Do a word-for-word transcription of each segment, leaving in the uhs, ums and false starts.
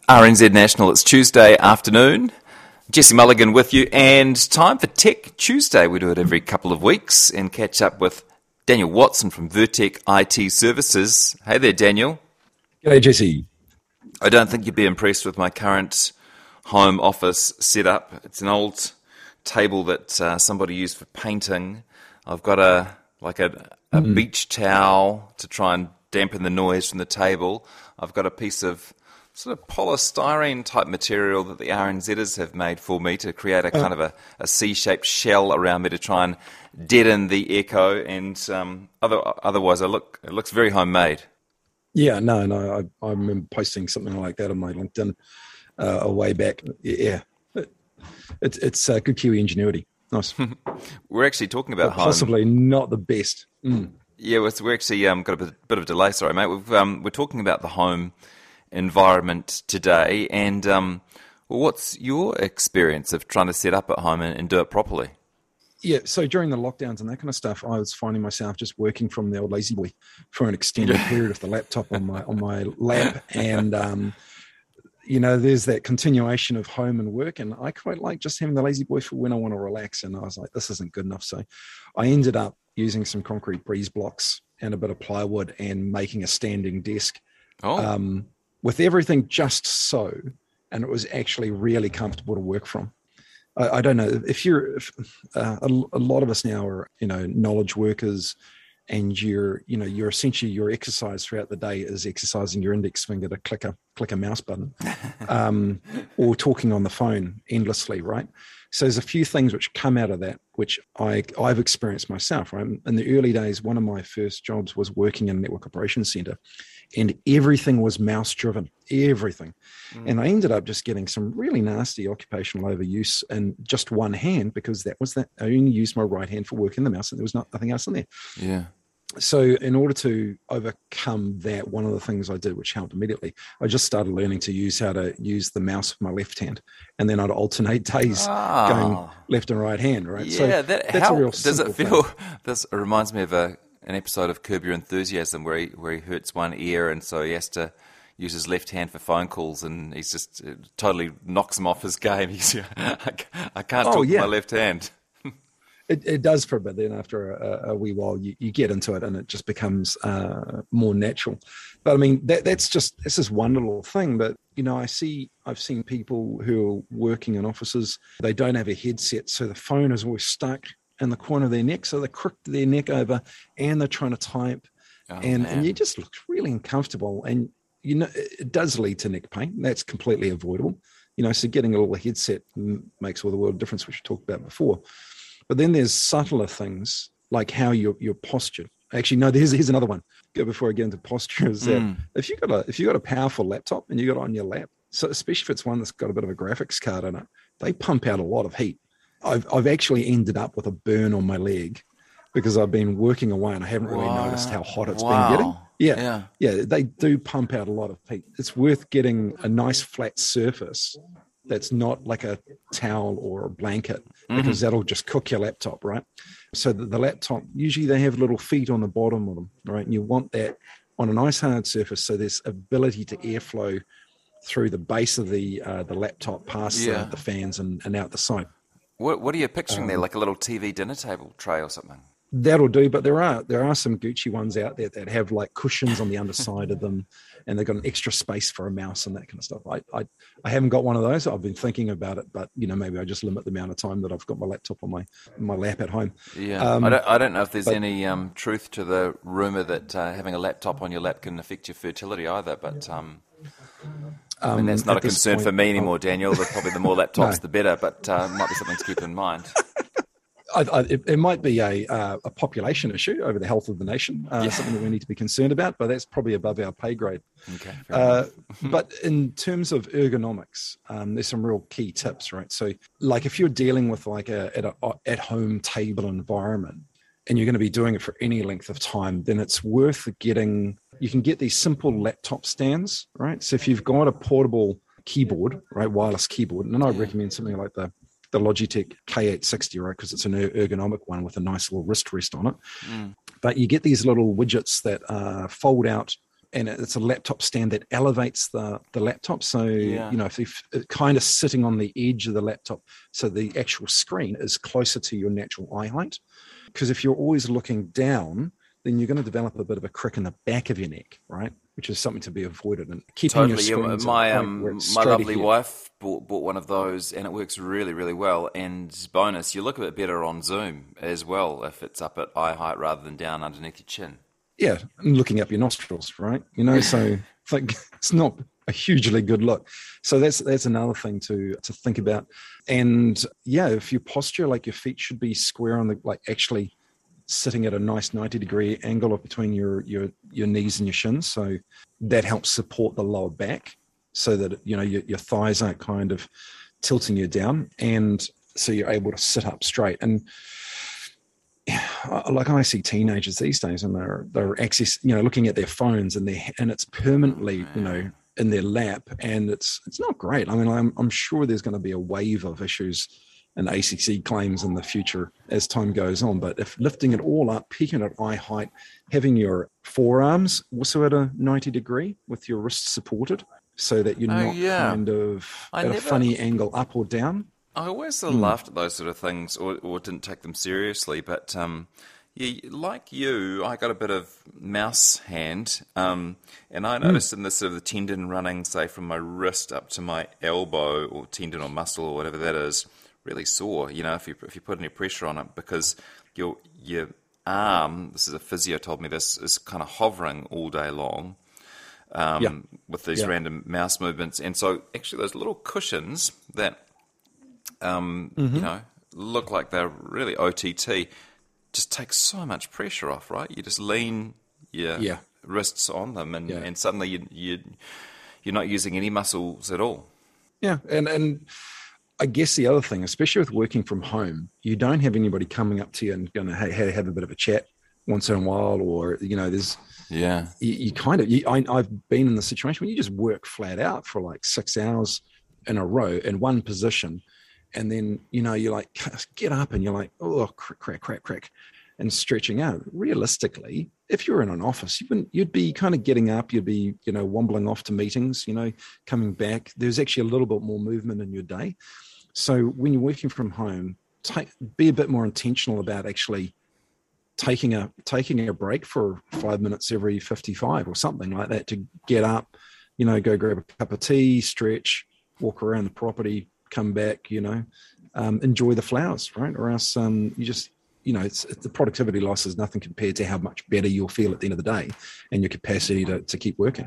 R N Z National, it's Tuesday afternoon. Jesse Mulligan with you, and time for Tech Tuesday. We do it every couple of weeks and catch up with Daniel Watson from Vertec I T Services. Hey there, Daniel. G'day, Jesse. I don't think you'd be impressed with my current home office setup. It's an old table that uh, somebody used for painting. I've got a like a, a mm. beach towel to try and dampen the noise from the table. I've got a piece of sort of polystyrene type material that the R N Zers have made for me to create a kind of a, a C-shaped shell around me to try and deaden the echo, and um, other, otherwise I look it looks very homemade. Yeah, no, no, I, I remember posting something like that on my LinkedIn uh, a way back. Yeah, it, it's it's uh, good Kiwi ingenuity. Nice. We're actually talking about but home. Possibly not the best. Mm. Yeah, we're, we're actually um, got a bit, bit of a delay. Sorry, mate. We've, um, we're talking about the home environment today, and um, well, what's your experience of trying to set up at home and, and do it properly? Yeah, so during the lockdowns and that kind of stuff, I was finding myself just working from the old lazy boy for an extended period with the laptop on my on my lap, and um, you know, there's that continuation of home and work, and I quite like just having the lazy boy for when I want to relax. And I was like, this isn't good enough, so I ended up using some concrete breeze blocks and a bit of plywood and making a standing desk. Oh. Um, with everything just so, and it was actually really comfortable to work from. I, I don't know if you're, if, uh, a, a lot of us now are, you know, knowledge workers, and you're, you know, you're essentially your exercise throughout the day is exercising your index finger to click a click a mouse button, um, or talking on the phone endlessly, right? So there's a few things which come out of that, which I, I've experienced myself, right? In the early days, one of my first jobs was working in a network operations center, and everything was mouse driven, everything. Mm. And I ended up just getting some really nasty occupational overuse in just one hand, because that was that I only used my right hand for working the mouse, and there was not, nothing else in there. Yeah. So in order to overcome that, one of the things I did, which helped immediately, I just started learning to use how to use the mouse with my left hand, and then I'd alternate days ah. going left and right hand, right? Yeah, so that, that's how a real does it feel? thing. This reminds me of a an episode of Curb Your Enthusiasm where he where he hurts one ear, and so he has to use his left hand for phone calls, and he's just it totally knocks him off his game. He's I, I can't oh, talk yeah. with my left hand. It, it does for a bit. Then after a, a wee while, you, you get into it, and it just becomes uh, more natural. But I mean, that, that's just this is one little thing. But you know, I see I've seen people who are working in offices. They don't have a headset, so the phone is always stuck in the corner of their neck. So they crook their neck over, and they're trying to type, oh, and man. and you just look really uncomfortable. And you know, it does lead to neck pain. That's completely avoidable. You know, so getting a little headset makes all the world of difference, which we talked about before. But then there's subtler things like how you're, you're postured. Actually, no, here's, here's another one. Before I get into posture, is that mm. if you got a if you got a powerful laptop and you got it on your lap, so especially if it's one that's got a bit of a graphics card in it, they pump out a lot of heat. I've I've actually ended up with a burn on my leg because I've been working away and I haven't really wow. noticed how hot it's wow. been getting. Yeah, yeah, yeah, they do pump out a lot of heat. It's worth getting a nice flat surface that's not like a towel or a blanket, because mm-hmm. that'll just cook your laptop, right? So the, the laptop, usually they have little feet on the bottom of them, right? And you want that on a nice hard surface, so there's ability to airflow through the base of the uh, the laptop, past yeah. the, the fans and, and out the side. What What are you picturing um, there? Like a little T V dinner table tray or something? That'll do, but there are there are some Gucci ones out there that have like cushions on the underside of them, and they've got an extra space for a mouse and that kind of stuff. I, I I haven't got one of those. I've been thinking about it, but you know, maybe I just limit the amount of time that I've got my laptop on my my lap at home. Yeah, um, I don't I don't know if there's but, any um, truth to the rumor that uh, having a laptop on your lap can affect your fertility either. But um, I mean, that's not a concern point, for me anymore, Daniel. The, probably the more laptops, no. the better. But uh, it might be something to keep in mind. I, I, it, it might be a uh, a population issue over the health of the nation, uh, yeah. something that we need to be concerned about, but that's probably above our pay grade. Okay. Uh, but in terms of ergonomics, um, there's some real key tips, right? So, like if you're dealing with like a at a at home table environment, and you're going to be doing it for any length of time, then it's worth getting. You can get these simple laptop stands, right? So if you've got a portable keyboard, right, wireless keyboard, and then I yeah. recommend something like the the Logitech K eight sixty, right? Because it's an ergonomic one with a nice little wrist rest on it. Mm. But you get these little widgets that uh, fold out and it's a laptop stand that elevates the, the laptop. So, Yeah. you know, if you're kind of sitting on the edge of the laptop, so the actual screen is closer to your natural eye height. Because if you're always looking down, then you're going to develop a bit of a crick in the back of your neck, right? Which is something to be avoided. And keeping Totally. your Yeah, screens my at a point um, where it's my straight lovely ahead. wife bought, bought one of those, and it works really, really well. And bonus, you look a bit better on Zoom as well if it's up at eye height rather than down underneath your chin. Yeah, and looking up your nostrils, right? You know, so like it's not a hugely good look. So that's that's another thing to to think about. And yeah, if your posture, like your feet should be square on the, like actually sitting at a nice ninety degree angle up between your your your knees and your shins. So that helps support the lower back, so that you know your, your thighs aren't kind of tilting you down, and so you're able to sit up straight. And like I see teenagers these days, and they're they're access, you know, looking at their phones, and they and it's permanently, you know, in their lap, and it's it's not great. I mean, I'm I'm sure there's going to be a wave of issues and A C C claims in the future as time goes on. But if lifting it all up, peaking at eye height, having your forearms also at a ninety degree with your wrists supported, so that you're Oh, not yeah. kind of I at never- a funny angle up or down. I always sort of laughed at those sort of things, or, or didn't take them seriously. But um, yeah, like you, I got a bit of mouse hand, um, and I noticed in this sort of the tendon running, say, from my wrist up to my elbow, or tendon or muscle or whatever that is, really sore. You know, if you if you put any pressure on it, because your your arm, this is a physio told me this, is kind of hovering all day long. Um, Yeah. with these Yeah. random mouse movements, and so actually those little cushions that um, Mm-hmm. you know, look like they're really O T T, just take so much pressure off, right? You just lean your Yeah. wrists on them, and, Yeah. and suddenly you, you, you're not using any muscles at all. Yeah, and and I guess the other thing, especially with working from home, you don't have anybody coming up to you and going to hey, hey, have a bit of a chat once in a while, or you know, there's Yeah. you, you kind of you, I, I've been in the situation where you just work flat out for like six hours in a row in one position, and then you know you're like get up and you're like oh crack crack crack crack and stretching out. Realistically, if you're in an office, you wouldn't, you'd be kind of getting up, you'd be you know wobbling off to meetings, you know, coming back. There's actually a little bit more movement in your day. So when you're working from home, take, be a bit more intentional about actually taking a taking a break for five minutes every fifty-five or something like that to get up, you know, go grab a cup of tea, stretch, walk around the property, come back, you know, um, enjoy the flowers, right? Or else um, you just, you know, it's, it's the productivity loss is nothing compared to how much better you'll feel at the end of the day and your capacity to, to keep working.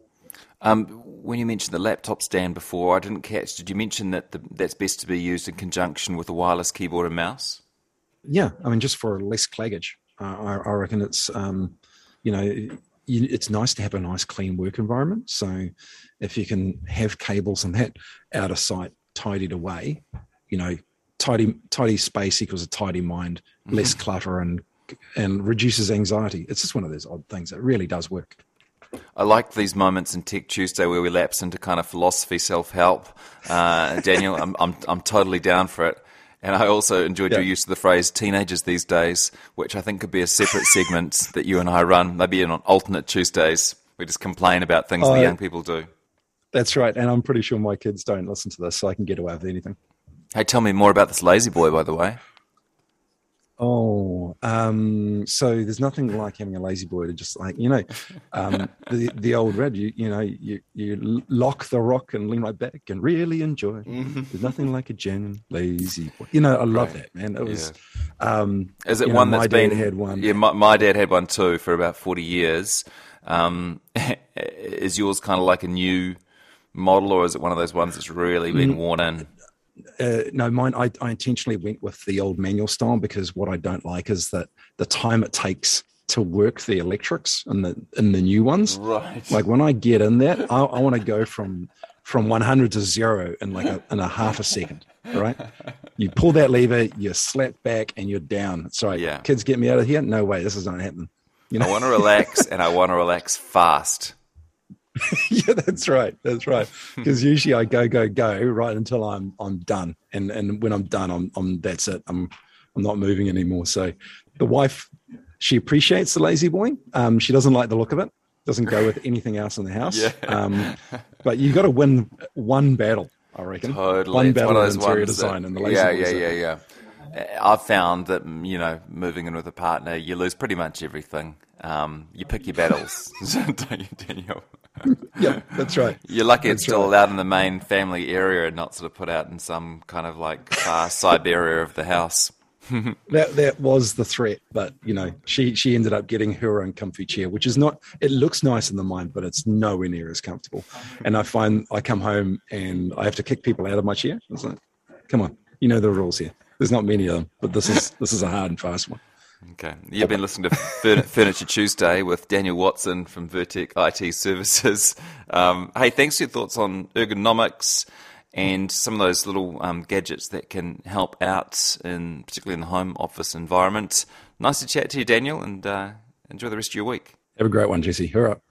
Um, when you mentioned the laptop stand before, I didn't catch. Did you mention that the, that's best to be used in conjunction with a wireless keyboard and mouse? Yeah, I mean, just for less claggage, uh, I, I reckon it's, um, you know, you, it's nice to have a nice clean work environment. So if you can have cables and that out of sight, tidied away, you know, tidy tidy space equals a tidy mind, less clutter and and reduces anxiety. It's just one of those odd things. It really does work. I like these moments in Tech Tuesday where we lapse into kind of philosophy, self-help. Uh, Daniel, I'm, I'm I'm totally down for it. And I also enjoyed Yeah. your use of the phrase teenagers these days, which I think could be a separate segment that you and I run, maybe on alternate Tuesdays. We just complain about things Uh, the young people do. That's right. And I'm pretty sure my kids don't listen to this, so I can get away with anything. Hey, tell me more about this lazy boy, by the way. Oh, um, so there's nothing like having a lazy boy to just like, you know, um, the the old red, you you know, you you lock the rock and lean right back and really enjoy. There's nothing like a genuine lazy boy. You know, I love Right. that, man. It was, um, Is it you know, one my that's dad been? had one. Yeah, my, my dad had one too for about forty years. Um, is yours kind of like a new model, or is it one of those ones that's really been worn in? Uh, no, mine. I, I intentionally went with the old manual style because what I don't like is that the time it takes to work the electrics in the in the new ones. Right. Like when I get in that, I, I want to go from from one hundred to zero in like a, in a half a second. All right, you pull that lever, you slap back, and you're down. Sorry, Yeah. kids, get me out of here. No way, this is not happening. You I know? want to relax, and I want to relax fast. Yeah, that's right. That's right. Because usually I go, go, go right until I'm I'm done, and and when I'm done, I'm I'm that's it. I'm I'm not moving anymore. So the wife, she appreciates the lazy boy. Um, she doesn't like the look of it doesn't go with anything else in the house. Yeah. Um, but you've got to win one battle, I reckon. Totally. One It's battle one of of those interior ones design that- and the lazy yeah, boys yeah, are- yeah, yeah. I've found that, you know, moving in with a partner, you lose pretty much everything. Um, you pick your battles, don't you, Daniel? Yeah, that's right. You're lucky it's That's still right. allowed in the main family area and not sort of put out in some kind of like far Siberia of the house. That that was the threat, but you know, she she ended up getting her own comfy chair, which is not. It looks nice in the mind, but it's nowhere near as comfortable. And I find I come home and I have to kick people out of my chair. It's like, come on, you know the rules here. There's not many of them, but this is this is a hard and fast one. Okay. You've been listening to Furn- Furniture Tuesday with Daniel Watson from Vertec I T Services. Um, hey, thanks for your thoughts on ergonomics and some of those little um, gadgets that can help out, in particularly in the home office environment. Nice to chat to you, Daniel, and uh, enjoy the rest of your week. Have a great one, Jesse. Hurrah.